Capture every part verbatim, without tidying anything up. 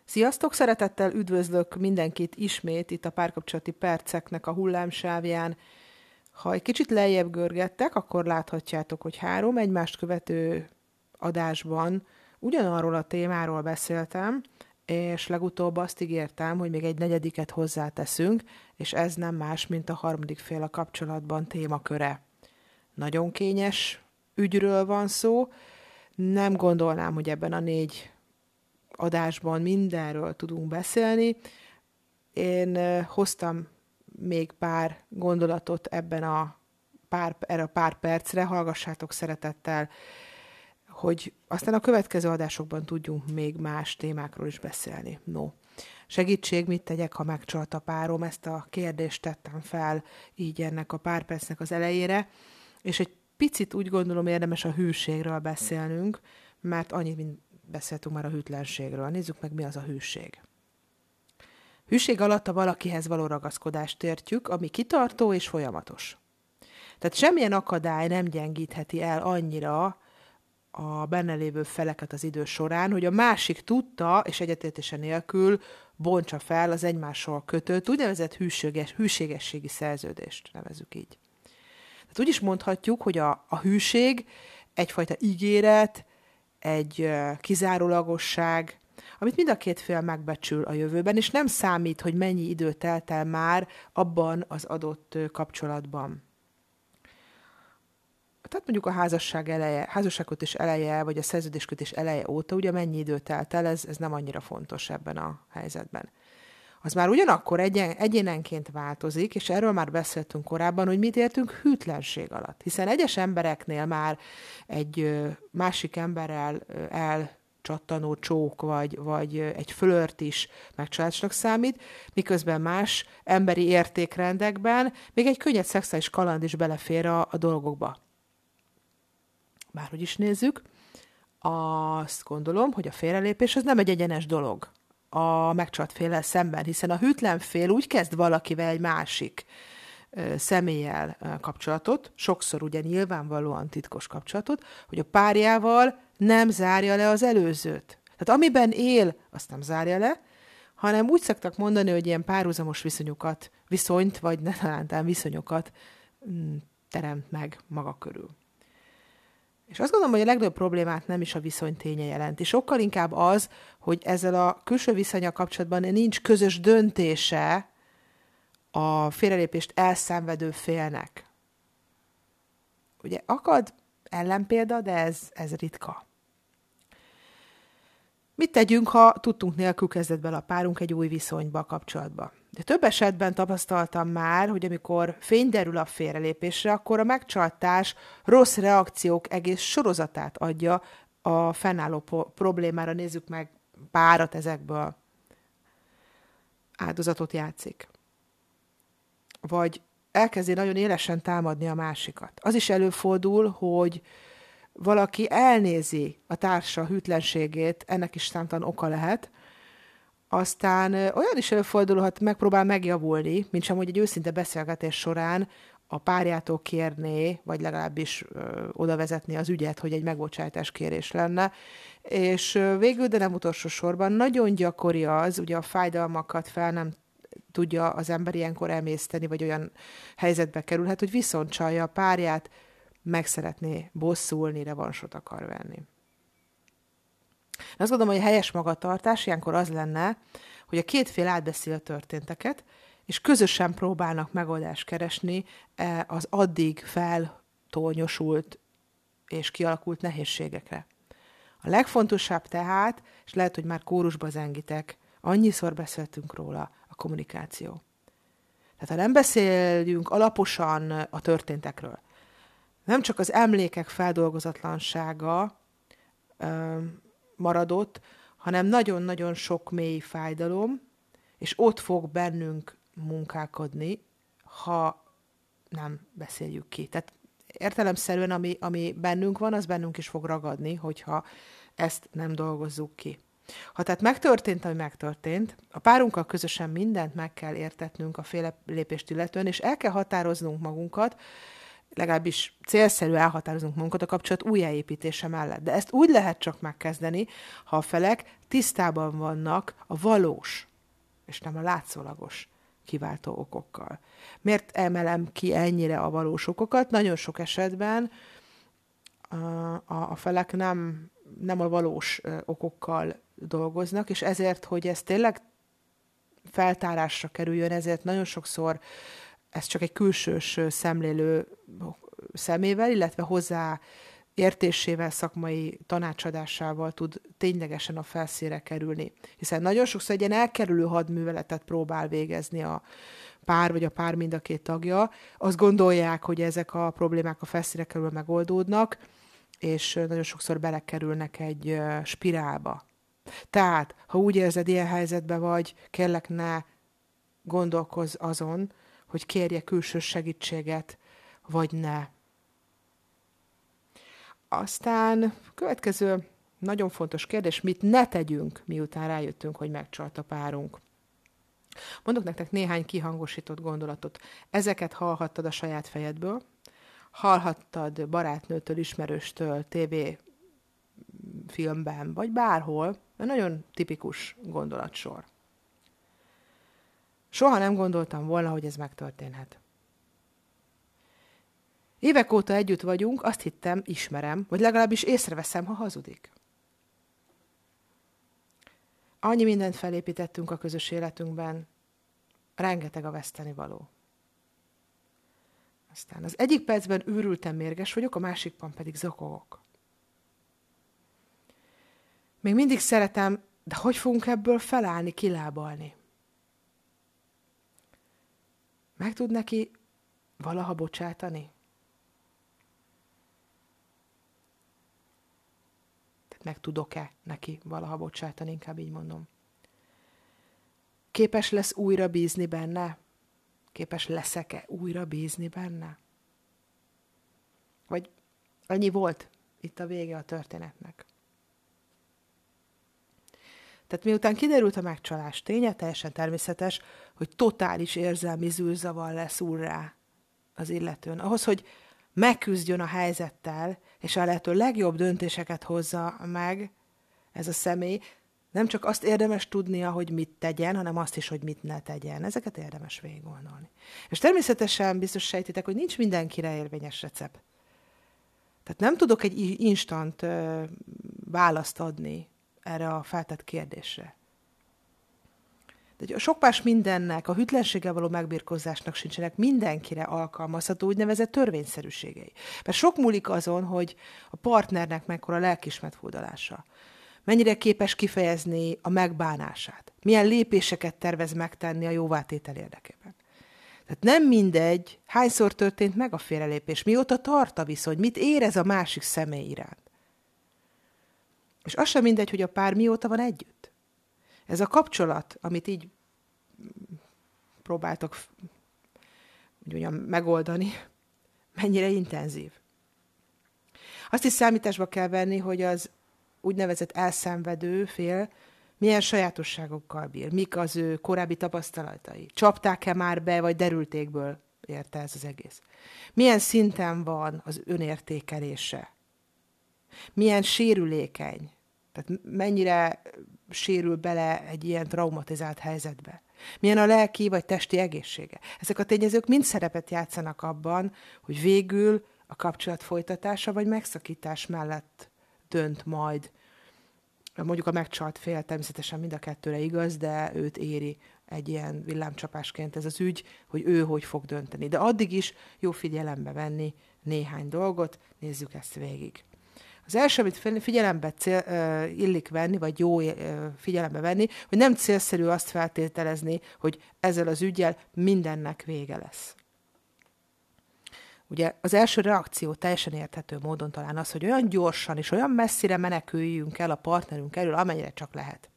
Sziasztok! Szeretettel üdvözlök mindenkit ismét itt a párkapcsolati perceknek a hullámsávján. Ha egy kicsit lejjebb görgettek, akkor láthatjátok, hogy három egymást követő adásban ugyanarról a témáról beszéltem, és legutóbb azt ígértem, hogy még egy negyediket hozzáteszünk, és ez nem más, mint a harmadik fél a kapcsolatban témaköre. Nagyon kényes ügyről van szó, nem gondolnám, hogy ebben a négy adásban mindenről tudunk beszélni. Én hoztam még pár gondolatot ebben a pár, erre a pár percre, hallgassátok szeretettel, hogy aztán a következő adásokban tudjunk még más témákról is beszélni. No. Segítség, mit tegyek, ha megcsalt a párom? Ezt a kérdést tettem fel így ennek a pár percnek az elejére, és egy picit úgy gondolom érdemes a hűségről beszélnünk, mert annyit, mint beszéltünk már a hűtlenségről. Nézzük meg, mi az a hűség. Hűség alatt a valakihez való ragaszkodást értjük, ami kitartó és folyamatos. Tehát semmilyen akadály nem gyengítheti el annyira a benne lévő feleket az idő során, hogy a másik tudta és egyetértése nélkül bontsa fel az egymással kötött úgynevezett hűséges, hűségességi szerződést, nevezzük így. Tehát úgy is mondhatjuk, hogy a, a hűség egyfajta ígéret, egy kizárólagosság, amit mind a két fél megbecsül a jövőben, és nem számít, hogy mennyi idő telt el már abban az adott kapcsolatban. Tehát mondjuk a házasság eleje, házasságkötés eleje, vagy a szerződéskötés eleje óta, ugye mennyi idő telt el, ez, ez nem annyira fontos ebben a helyzetben. Az már ugyanakkor egyen, egyénenként változik, és erről már beszéltünk korábban, hogy mit értünk hűtlenség alatt. Hiszen egyes embereknél már egy másik emberrel elcsattanó csók, vagy, vagy egy flört is megcsalásnak számít, miközben más emberi értékrendekben még egy könnyed szexuális kaland is belefér a, a dolgokba. Bárhogy is nézzük, azt gondolom, hogy a félrelépés az nem egy egyenes dolog a megcsalt féllel szemben, hiszen a hűtlen fél úgy kezd valakivel egy másik ö, személlyel ö, kapcsolatot, sokszor ugye nyilvánvalóan titkos kapcsolatot, hogy a párjával nem zárja le az előzőt. Tehát amiben él, azt nem zárja le, hanem úgy szoktak mondani, hogy ilyen párhuzamos viszonyokat, viszonyt, vagy ne talántán viszonyokat mm, teremt meg maga körül. És azt gondolom, hogy a legnagyobb problémát nem is a viszony ténye jelenti. Sokkal inkább az, hogy ezzel a külső viszonnyal kapcsolatban nincs közös döntése a félrelépést elszenvedő félnek. Ugye akad ellenpélda, de ez, ez ritka. Mit tegyünk, ha tudtunk nélkül kezdett bele a párunk egy új viszonyba, kapcsolatba? De több esetben tapasztaltam már, hogy amikor fény derül a félrelépésre, akkor a megcsaltás rossz reakciók egész sorozatát adja a fennálló problémára. Nézzük meg párat ezekből. Áldozatot játszik. Vagy elkezdi nagyon élesen támadni a másikat. Az is előfordul, hogy valaki elnézi a társa hűtlenségét, ennek is számtalan oka lehet, aztán olyan is előfordulhat, megpróbál megjavulni, mint sem, hogy egy őszinte beszélgetés során a párjától kérné, vagy legalábbis ö, oda vezetné az ügyet, hogy egy megbocsátás kérés lenne. És ö, végül, de nem utolsó sorban, nagyon gyakori az, ugye a fájdalmakat fel nem tudja az ember ilyenkor emészteni, vagy olyan helyzetbe kerülhet, hogy viszont csalja a párját, meg szeretné bosszulni, revansot akar venni. Azt gondolom, hogy a helyes magatartás ilyenkor az lenne, hogy a két fél átbeszél a történteket, és közösen próbálnak megoldást keresni az addig feltornyosult és kialakult nehézségekre. A legfontosabb tehát, és lehet, hogy már kórusba zengitek, annyiszor beszéltünk róla, a kommunikáció. Tehát ha nem beszéljünk alaposan a történtekről, nem csak az emlékek feldolgozatlansága ö, maradott, hanem nagyon-nagyon sok mély fájdalom, és ott fog bennünk munkálkodni, ha nem beszéljük ki. Tehát értelemszerűen, ami, ami bennünk van, az bennünk is fog ragadni, hogyha ezt nem dolgozzuk ki. Ha tehát megtörtént, ami megtörtént, a párunkkal közösen mindent meg kell értetnünk a félrelépést illetően, és el kell határoznunk magunkat, legalábbis célszerű elhatározunk magunkat a kapcsolat újjáépítése mellett. De ezt úgy lehet csak megkezdeni, ha a felek tisztában vannak a valós, és nem a látszólagos kiváltó okokkal. Miért emelem ki ennyire a valós okokat? Nagyon sok esetben a, a, a felek nem, nem a valós okokkal dolgoznak, és ezért, hogy ez tényleg feltárásra kerüljön, ezért nagyon sokszor ez csak egy külsős szemlélő szemével, illetve hozzá értésével, szakmai tanácsadásával tud ténylegesen a felszínre kerülni. Hiszen nagyon sokszor egy ilyen elkerülő hadműveletet próbál végezni a pár, vagy a pár mind a két tagja. Azt gondolják, hogy ezek a problémák a felszínre kerül megoldódnak, és nagyon sokszor belekerülnek egy spirálba. Tehát, ha úgy érzed, ilyen helyzetben vagy, kérlek, ne gondolkozz azon, hogy kérje külső segítséget, vagy ne. Aztán következő nagyon fontos kérdés, mit ne tegyünk, miután rájöttünk, hogy megcsalt a párunk. Mondok nektek néhány kihangosított gondolatot. Ezeket hallhattad a saját fejedből, hallhattad barátnőtől, ismerőstől, tévéfilmben, vagy bárhol. Nagyon tipikus gondolatsor. Soha nem gondoltam volna, hogy ez megtörténhet. Évek óta együtt vagyunk, azt hittem, ismerem, vagy legalábbis észreveszem, ha hazudik. Annyi mindent felépítettünk a közös életünkben, rengeteg a vesztenivaló. Aztán az egyik percben őrülten mérges vagyok, a másikban pedig zokogok. Még mindig szeretem, de hogy fogunk ebből felállni, kilábalni? Meg tud neki valaha bocsátani? Tehát meg tudok-e neki valaha bocsátani, inkább így mondom. Képes lesz újra bízni benne? Képes leszek-e újra bízni benne? Vagy annyi volt itt a vége a történetnek? Tehát miután kiderült a megcsalás ténye, teljesen természetes, hogy totális érzelmi zűrzavar lesz úr rá az illetőn. Ahhoz, hogy megküzdjön a helyzettel, és a lehető legjobb döntéseket hozza meg ez a személy, nem csak azt érdemes tudnia, hogy mit tegyen, hanem azt is, hogy mit ne tegyen. Ezeket érdemes végig gondolni. És természetesen biztos sejtitek, hogy nincs mindenkire érvényes recept. Tehát nem tudok egy instant uh, választ adni erre a feltett kérdésre. De sok más mindennek, a hűtlenséggel való megbirkózásnak sincsenek mindenkire alkalmazható úgynevezett törvényszerűségei. Mert sok múlik azon, hogy a partnernek mekkora lelkismert furdalása. Mennyire képes kifejezni a megbánását. Milyen lépéseket tervez megtenni a jóvátétel érdekében. Tehát nem mindegy, hányszor történt meg a félrelépés, mióta tart a viszony, mit érez a másik személy iránt. És az sem mindegy, hogy a pár mióta van együtt. Ez a kapcsolat, amit így próbáltok úgy mondjam, megoldani, mennyire intenzív. Azt is számításba kell venni, hogy az úgynevezett elszenvedő fél milyen sajátosságokkal bír, mik az ő korábbi tapasztalatai. Csapták-e már be, vagy derültékből érte ez az egész. Milyen szinten van az önértékelése. Milyen sérülékeny. Tehát mennyire sérül bele egy ilyen traumatizált helyzetbe. Milyen a lelki vagy testi egészsége. Ezek a tényezők mind szerepet játszanak abban, hogy végül a kapcsolat folytatása vagy megszakítás mellett dönt majd. Mondjuk a megcsalt fél természetesen mind a kettőre igaz, de őt éri egy ilyen villámcsapásként ez az ügy, hogy ő hogy fog dönteni. De addig is jó figyelembe venni néhány dolgot, nézzük ezt végig. Az első, amit figyelembe cél, uh, illik venni, vagy jó uh, figyelembe venni, hogy nem célszerű azt feltételezni, hogy ezzel az üggyel mindennek vége lesz. Ugye az első reakció teljesen érthető módon talán az, hogy olyan gyorsan és olyan messzire meneküljünk el a partnerünk elől, amennyire csak lehet.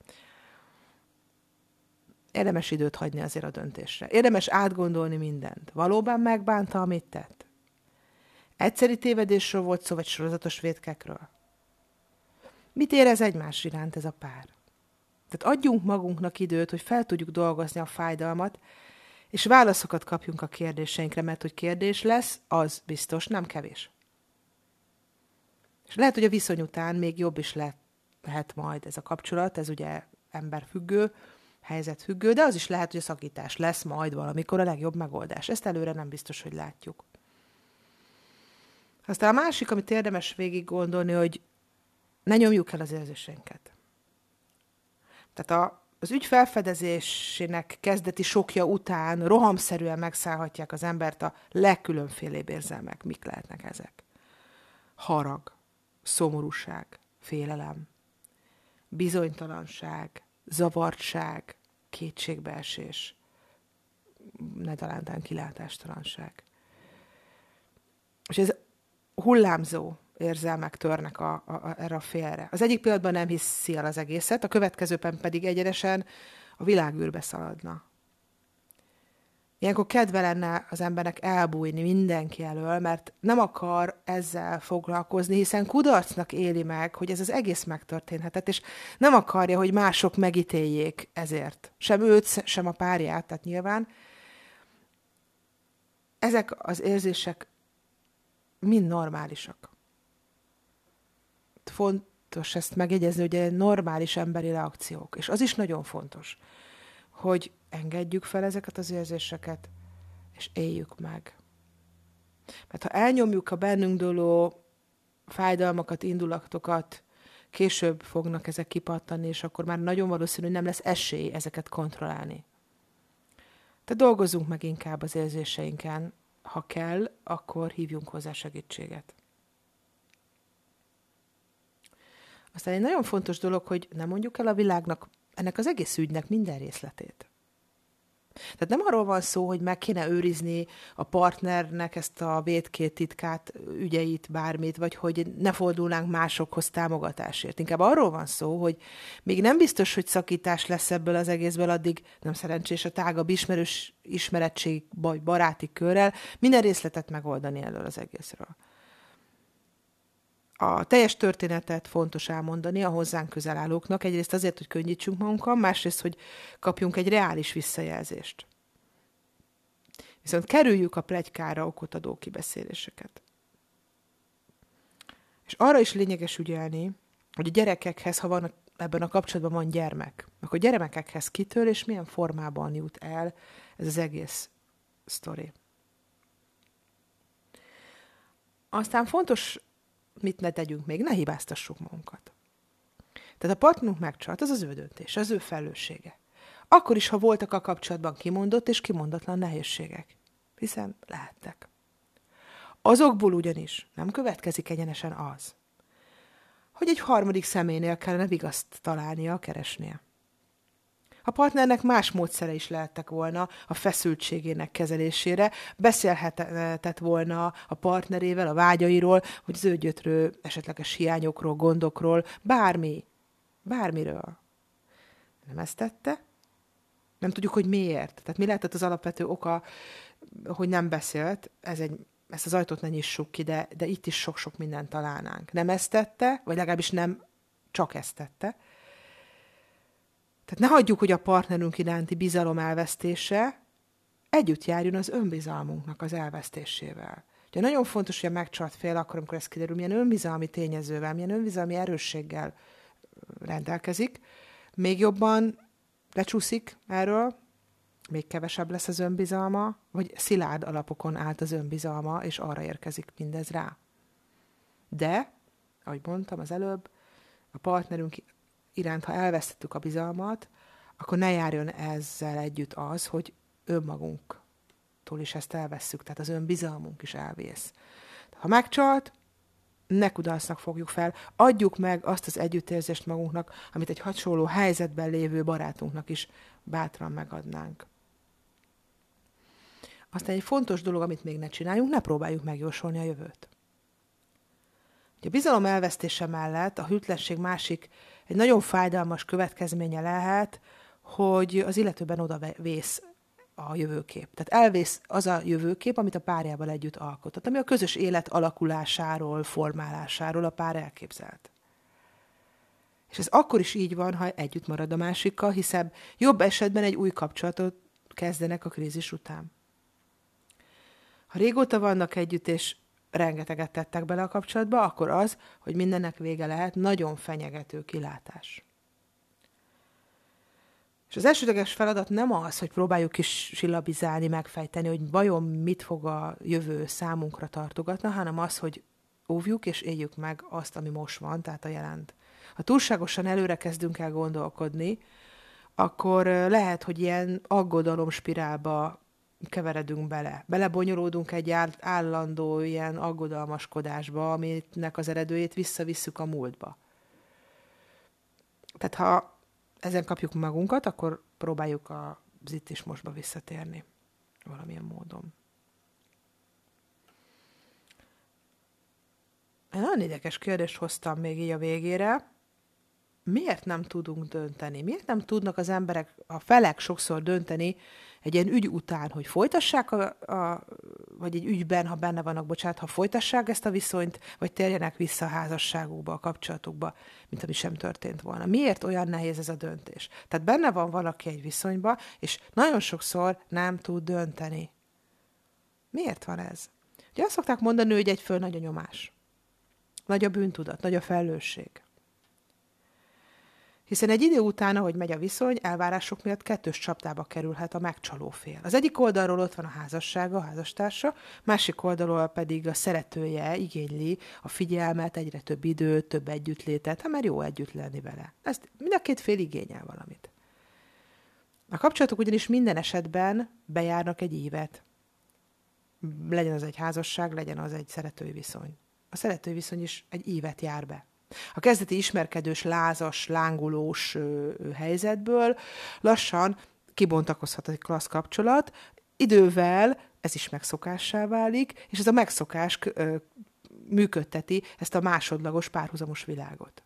Érdemes időt hagyni azért a döntésre. Érdemes átgondolni mindent. Valóban megbánta, amit tett? Egyszeri tévedésről volt szó, vagy sorozatos vétkekről? Mit érez egymás iránt ez a pár? Tehát adjunk magunknak időt, hogy fel tudjuk dolgozni a fájdalmat, és válaszokat kapjunk a kérdéseinkre, mert hogy kérdés lesz, az biztos, nem kevés. És lehet, hogy a viszony után még jobb is lehet, lehet majd ez a kapcsolat, ez ugye emberfüggő, helyzetfüggő, de az is lehet, hogy a szakítás lesz majd valamikor a legjobb megoldás. Ezt előre nem biztos, hogy látjuk. Aztán a másik, amit érdemes végig gondolni, hogy ne nyomjuk el az érzéseinket. Tehát a, az ügy felfedezésének kezdeti sokja után rohamszerűen megszállhatják az embert a legkülönfélébb érzelmek. Mik lehetnek ezek? Harag, szomorúság, félelem, bizonytalanság, zavartság, kétségbeesés, netalántán kilátástalanság. És ez hullámzó érzelmek törnek a, a, a, erre a félre. Az egyik pillanatban nem hiszi el az egészet, a következőben pedig egyenesen a világűrbe szaladna. Ilyenkor kedve lenne az embernek elbújni mindenki elől, mert nem akar ezzel foglalkozni, hiszen kudarcnak éli meg, hogy ez az egész megtörténhetett, és nem akarja, hogy mások megítéljék ezért. Sem őt, sem a párját, tehát nyilván. Ezek az érzések mind normálisak. Fontos ezt megjegyezni, hogy egy normális emberi reakciók. És az is nagyon fontos, hogy engedjük fel ezeket az érzéseket, és éljük meg. Mert ha elnyomjuk a bennünk dőlő fájdalmakat, indulatokat, később fognak ezek kipattani, és akkor már nagyon valószínű, hogy nem lesz esély ezeket kontrollálni. Tehát dolgozzunk meg inkább az érzéseinken. Ha kell, akkor hívjunk hozzá segítséget. Aztán egy nagyon fontos dolog, hogy nem mondjuk el a világnak, ennek az egész ügynek minden részletét. Tehát nem arról van szó, hogy meg kéne őrizni a partnernek ezt a vétkét, titkát, ügyeit, bármit, vagy hogy ne fordulnánk másokhoz támogatásért. Inkább arról van szó, hogy még nem biztos, hogy szakítás lesz ebből az egészből, addig nem szerencsés a tágabb ismerős ismerettség vagy baráti körrel minden részletet megoldani elől az egészről. A teljes történetet fontos elmondani a hozzánk közel állóknak, egyrészt azért, hogy könnyítsünk magunkon, másrészt, hogy kapjunk egy reális visszajelzést. Viszont kerüljük a pletykára okot adó kibeszéléseket. És arra is lényeges ügyelni, hogy a gyerekekhez, ha van ebben a kapcsolatban van gyermek, akkor gyermekekhez kitől és milyen formában jut el ez az egész sztori. Aztán fontos, mit ne tegyünk még, ne hibáztassuk magunkat. Tehát a partnerünk megcsalt, az az ő döntés, az ő felelőssége. Akkor is, ha voltak a kapcsolatban kimondott és kimondatlan nehézségek. Hiszen lehettek. Azokból ugyanis nem következik egyenesen az, hogy egy harmadik személynél kellene vigaszt találnia, keresnie. A partnernek más módszere is lehettek volna a feszültségének kezelésére, beszélhetett volna a partnerével, a vágyairól, hogy az ő gyötrő esetleges hiányokról, gondokról, bármi, bármiről. Nem ezt tette? Nem tudjuk, hogy miért. Tehát mi lehetett az alapvető oka, hogy nem beszélt, ez egy, ezt az ajtót ne nyissuk ki, de, de itt is sok-sok mindent találnánk. Nem ezt tette, vagy legalábbis nem csak ezt tette. Tehát ne hagyjuk, hogy a partnerünk iránti bizalom elvesztése együtt járjon az önbizalmunknak az elvesztésével. Ugye nagyon fontos, hogy a megcsalt fél, akkor, amikor ez kiderül, milyen önbizalmi tényezővel, milyen önbizalmi erősséggel rendelkezik, még jobban lecsúszik erről, még kevesebb lesz az önbizalma, vagy szilárd alapokon állt az önbizalma, és arra érkezik mindez rá. De, ahogy mondtam az előbb, a partnerünk iránt, ha elvesztettük a bizalmat, akkor ne járjon ezzel együtt az, hogy önmagunktól is ezt elvesszük, tehát az önbizalmunk is elvész. Ha megcsalt, ne kudarcnak fogjuk fel, adjuk meg azt az együttérzést magunknak, amit egy hasonló helyzetben lévő barátunknak is bátran megadnánk. Aztán egy fontos dolog, amit még ne csináljunk, ne próbáljuk megjósolni a jövőt. A bizalom elvesztése mellett a hűtlenség másik egy nagyon fájdalmas következménye lehet, hogy az illetőben oda vész a jövőkép. Tehát elvész az a jövőkép, amit a párjával együtt alkotott, ami a közös élet alakulásáról, formálásáról a pár elképzelt. És ez akkor is így van, ha együtt marad a másikkal, hiszen jobb esetben egy új kapcsolatot kezdenek a krízis után. Ha régóta vannak együtt, és rengeteget tettek bele a kapcsolatba, akkor az, hogy mindennek vége lehet, nagyon fenyegető kilátás. És az elsődleges feladat nem az, hogy próbáljuk is silabizálni, megfejteni, hogy vajon mit fog a jövő számunkra tartogatni, hanem az, hogy óvjuk és éljük meg azt, ami most van, tehát a jelent. Ha túlságosan előre kezdünk el gondolkodni, akkor lehet, hogy ilyen aggodalomspirálba keveredünk bele. Belebonyolódunk egy állandó ilyen aggodalmaskodásba, aminek az eredőjét visszavisszük a múltba. Tehát ha ezen kapjuk magunkat, akkor próbáljuk az itt és mostba visszatérni valamilyen módon. Egy nagyon érdekes kérdést hoztam még így a végére. Miért nem tudunk dönteni? Miért nem tudnak az emberek, a felek sokszor dönteni egy ilyen ügy után, hogy folytassák, a, a, vagy egy ügyben, ha benne vannak, bocsánat, ha folytassák ezt a viszonyt, vagy térjenek vissza a házasságukba, a kapcsolatokba, mint ami sem történt volna. Miért olyan nehéz ez a döntés? Tehát benne van valaki egy viszonyba, és nagyon sokszor nem tud dönteni. Miért van ez? Ugye azt szokták mondani, hogy egy föl nagy a nyomás. Nagy a bűntudat, nagy a felelősség. Hiszen egy idő után, ahogy megy a viszony, elvárások miatt kettős csapdába kerülhet a megcsaló fél. Az egyik oldalról ott van a házassága, a házastársa, másik oldalról pedig a szeretője igényli a figyelmet, egyre több időt, több együttlétet, hát már jó együtt lenni vele. Ezt mind a két fél igényel valamit. A kapcsolatok ugyanis minden esetben bejárnak egy évet. Legyen az egy házasság, legyen az egy szeretői viszony. A szeretői viszony is egy évet jár be. A kezdeti ismerkedős, lázas, lángolós ö, ö, helyzetből lassan kibontakozhat egy klassz kapcsolat, idővel ez is megszokássá válik, és ez a megszokás ö, működteti ezt a másodlagos párhuzamos világot.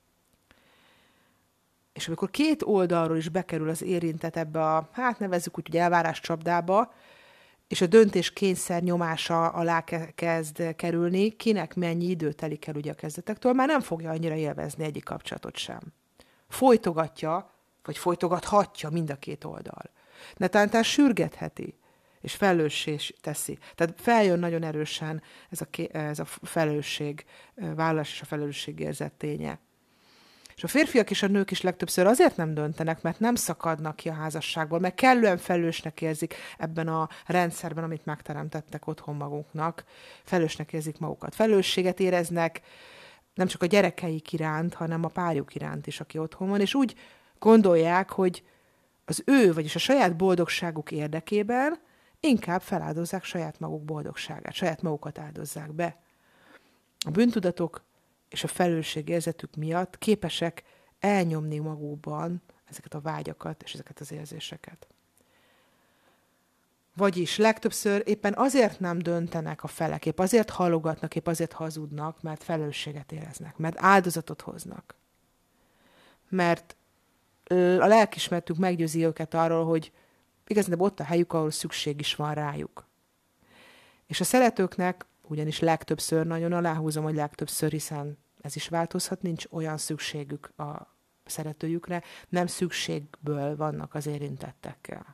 És amikor két oldalról is bekerül az érintett ebbe a, hát nevezzük úgy, hogy elvárás csapdába, és a döntés kényszer nyomása alá kezd kerülni, kinek mennyi idő telik el ugye a kezdetektől, már nem fogja annyira élvezni egyik kapcsolatot sem. Folytogatja, vagy folytogathatja mind a két oldal. Netántán sürgetheti, és felelőssé teszi. Tehát feljön nagyon erősen ez a, ez a felelősség, vállalás és a felelősségérzet ténye. És a férfiak és a nők is legtöbbször azért nem döntenek, mert nem szakadnak ki a házasságból, mert kellően felelősnek érzik ebben a rendszerben, amit megteremtettek otthon magunknak. Felelősnek érzik magukat. Felelősséget éreznek nem csak a gyerekeik iránt, hanem a párjuk iránt is, aki otthon van, és úgy gondolják, hogy az ő, vagyis a saját boldogságuk érdekében inkább feláldozzák saját maguk boldogságát, saját magukat áldozzák be. A bűntudatok és a felelősségérzetük miatt képesek elnyomni magukban ezeket a vágyakat és ezeket az érzéseket. Vagyis legtöbbször éppen azért nem döntenek a felek, épp azért halogatnak, épp azért hazudnak, mert felelősséget éreznek, mert áldozatot hoznak. Mert a lelkiismeretük meggyőzi őket arról, hogy igazán ott a helyük, ahol szükség is van rájuk. És a szeretőknek ugyanis legtöbbször, nagyon aláhúzom, hogy legtöbbször, hiszen ez is változhat, nincs olyan szükségük a szeretőjükre, nem szükségből vannak az érintettekkel.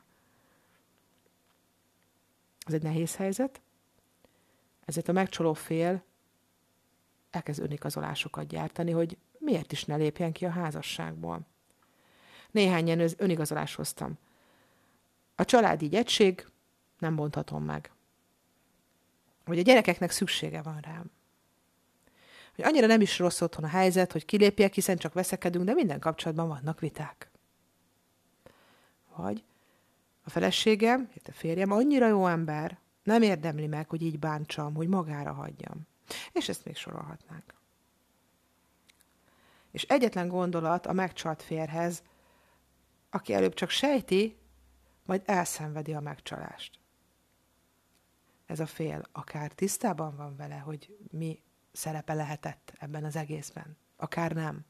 Ez egy nehéz helyzet, ezért a megcsaló fél elkezd önigazolásokat gyártani, hogy miért is ne lépjen ki a házasságból. Néhány ilyen önigazolást hoztam. A család így egység, nem bonthatom meg. Hogy a gyerekeknek szüksége van rám. Hogy annyira nem is rossz otthon a helyzet, hogy kilépjek, hiszen csak veszekedünk, de minden kapcsolatban vannak viták. Vagy a feleségem, a férjem annyira jó ember, nem érdemli meg, hogy így bántsam, hogy magára hagyjam. És ezt még sorolhatnánk. És egyetlen gondolat a megcsalt férhez, aki előbb csak sejti, majd elszenvedi a megcsalást. Ez a fél akár tisztában van vele, hogy mi szerepe lehetett ebben az egészben, akár nem.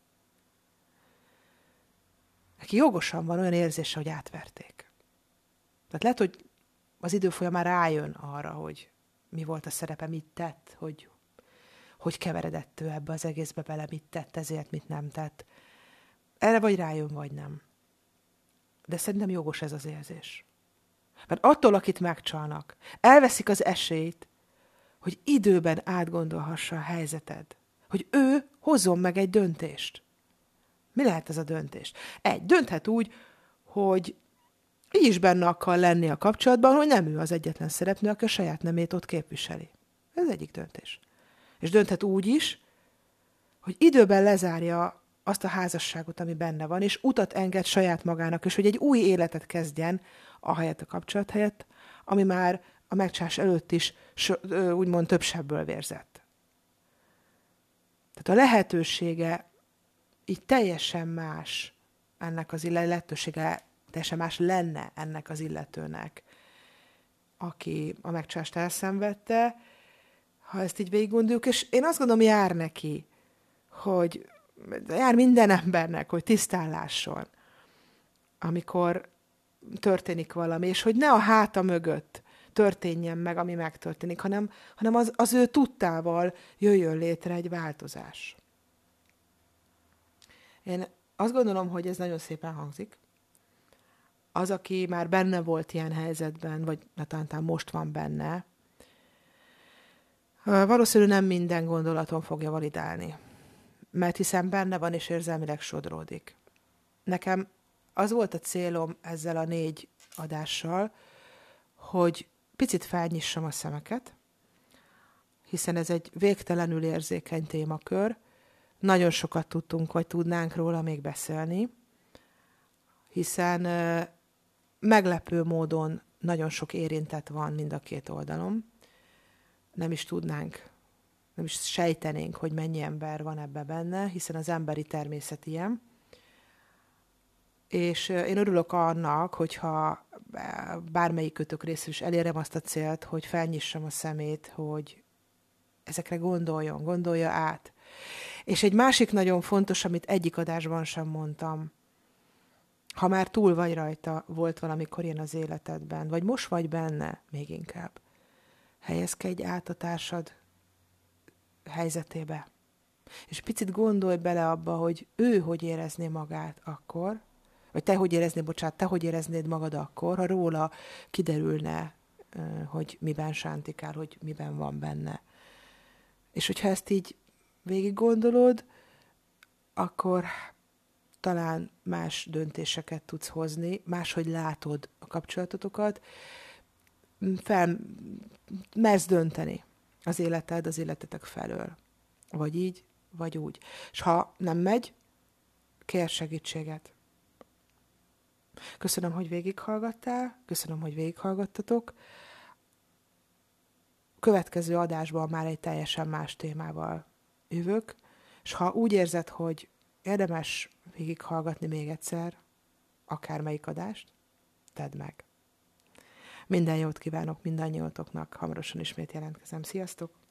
Neki jogosan van olyan érzése, hogy átverték. Tehát lehet, hogy az idő folyamán rájön arra, hogy mi volt a szerepe, mit tett, hogy, hogy keveredett ő ebbe az egészbe bele, mit tett, ezért mit nem tett. Erre vagy rájön, vagy nem. De szerintem jogos ez az érzés. Mert attól, akit megcsalnak, elveszik az esélyt, hogy időben átgondolhassa a helyzeted. Hogy ő hozzon meg egy döntést. Mi lehet ez a döntés? Egy, dönthet úgy, hogy így is benne akar lenni a kapcsolatban, hogy nem ő az egyetlen szereplő, aki a saját nemét ott képviseli. Ez egyik döntés. És dönthet úgy is, hogy időben lezárja azt a házasságot, ami benne van, és utat enged saját magának, és hogy egy új életet kezdjen a helyett a kapcsolat helyett, ami már a megcsás előtt is úgymond több sebből vérzett. Tehát a lehetősége így teljesen más ennek az illetősége, lehetősége teljesen más lenne ennek az illetőnek, aki a megcsást elszenvedte, ha ezt így végig gondoljuk, és én azt gondolom, jár neki, hogy jár minden embernek, hogy tisztán lásson, amikor történik valami, és hogy ne a háta mögött történjen meg, ami megtörténik, hanem, hanem az, az ő tudtával jöjjön létre egy változás. Én azt gondolom, hogy ez nagyon szépen hangzik. Az, aki már benne volt ilyen helyzetben, vagy talán most van benne, valószínűleg nem minden gondolaton fogja validálni. Mert hiszen benne van és érzelmileg sodródik. Nekem az volt a célom ezzel a négy adással, hogy picit felnyissam a szemeket, hiszen ez egy végtelenül érzékeny témakör, nagyon sokat tudtunk, vagy tudnánk róla még beszélni, hiszen meglepő módon nagyon sok érintett van mind a két oldalon. Nem is tudnánk, nem is sejtenénk, hogy mennyi ember van ebbe benne, hiszen az emberi természet ilyen. És én örülök annak, hogyha bármelyik kötök részről is elérem azt a célt, hogy felnyissam a szemét, hogy ezekre gondoljon, gondolja át. És egy másik nagyon fontos, amit egyik adásban sem mondtam, ha már túl vagy rajta, volt valamikor ilyen az életedben, vagy most vagy benne, még inkább, helyezkedj át a társad helyzetébe. És picit gondolj bele abba, hogy ő hogy érezné magát akkor, vagy te hogy éreznéd, bocsánat, te hogy éreznéd magad akkor, ha róla kiderülne, hogy miben sántikál, hogy miben van benne. És hogyha ezt így végig gondolod, akkor talán más döntéseket tudsz hozni, máshogy látod a kapcsolatotokat, fel mersz dönteni az életed, az életetek felől. Vagy így, vagy úgy. És ha nem megy, kér segítséget. Köszönöm, hogy végighallgattál, köszönöm, hogy végighallgattatok. Következő adásban már egy teljesen más témával jövök, és ha úgy érzed, hogy érdemes végighallgatni még egyszer akármelyik adást, tedd meg. Minden jót kívánok mindannyiótoknak, hamarosan ismét jelentkezem. Sziasztok!